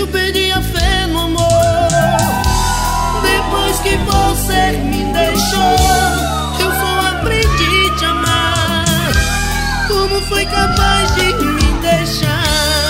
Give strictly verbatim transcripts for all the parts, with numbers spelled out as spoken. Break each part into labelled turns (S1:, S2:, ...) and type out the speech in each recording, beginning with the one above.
S1: eu perdi a fé no amor. Depois que você me deixou, eu só aprendi a te amar. Como foi capaz de me deixar?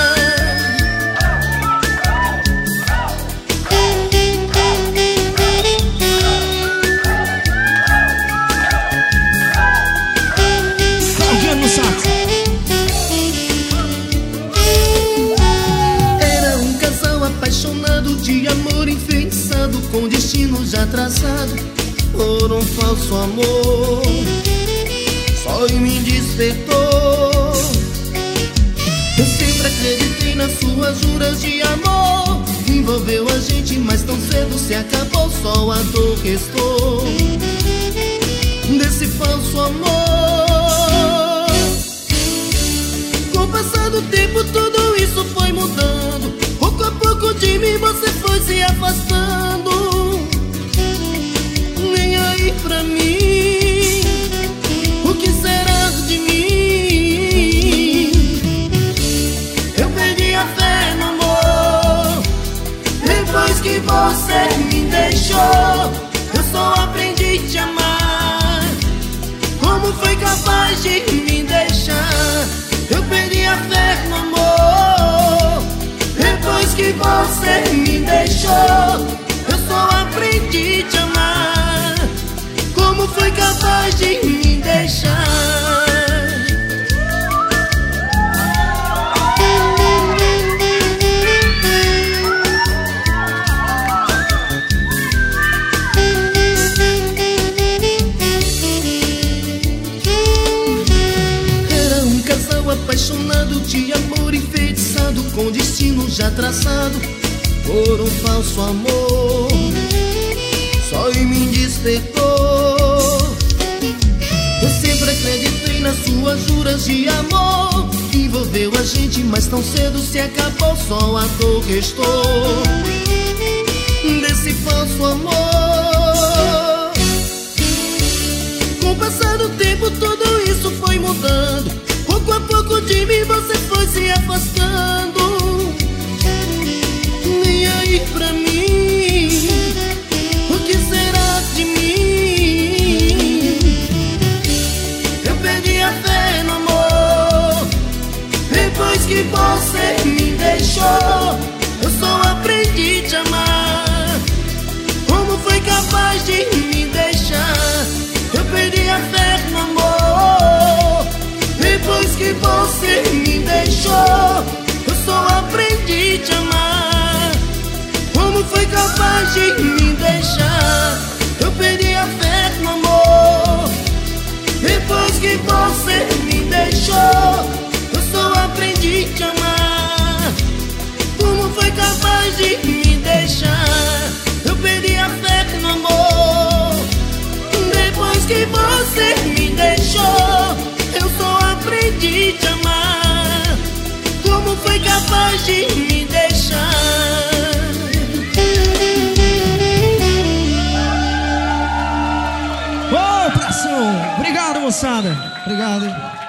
S1: Era um casal apaixonado, de amor enfeitiçado, com destino já traçado por um falso amor. Só em mim despertou. Eu sempre acreditei nas suas juras de amor. Envolveu a gente, mas tão cedo se acabou. Só a dor restou desse falso amor. Com o passar do tempo tudo isso foi mudando. Pouco a pouco de mim você foi se afastando. Nem aí pra mim, o que será de mim? Eu perdi a fé no amor. Depois que você me deixou, eu só aprendi a te amar. Como foi capaz de me deixar? Eu perdi a fé no amor. Depois que você me deixou, eu só aprendi a te amar. Como foi capaz de me deixar? Apaixonado, de amor enfeitiçado, com destino já traçado por um falso amor. Só em mim despertou. Eu sempre acreditei nas suas juras de amor. Envolveu a gente, mas tão cedo se acabou. Só a dor restou desse falso amor. Com o passar do tempo tudo isso foi mudando. Pouco a pouco de mim você foi se afastando. Nem aí pra mim, o que será de mim? Eu perdi a fé no amor. Depois que você me deixou, eu só aprendi a te amar. Como foi capaz de me deixar? Eu perdi a fé no amor. Depois que você me deixou, eu só aprendi a te amar. Como foi capaz de me deixar? Eu perdi a fé no amor. Depois que você me deixou, eu só aprendi a te amar. Como foi capaz de me deixar? Eu perdi a fé no amor. Depois que você me deixou, eu só aprendi a te amar. Como foi capaz de me deixar?
S2: Ô, pressão! Obrigado, moçada. Obrigado.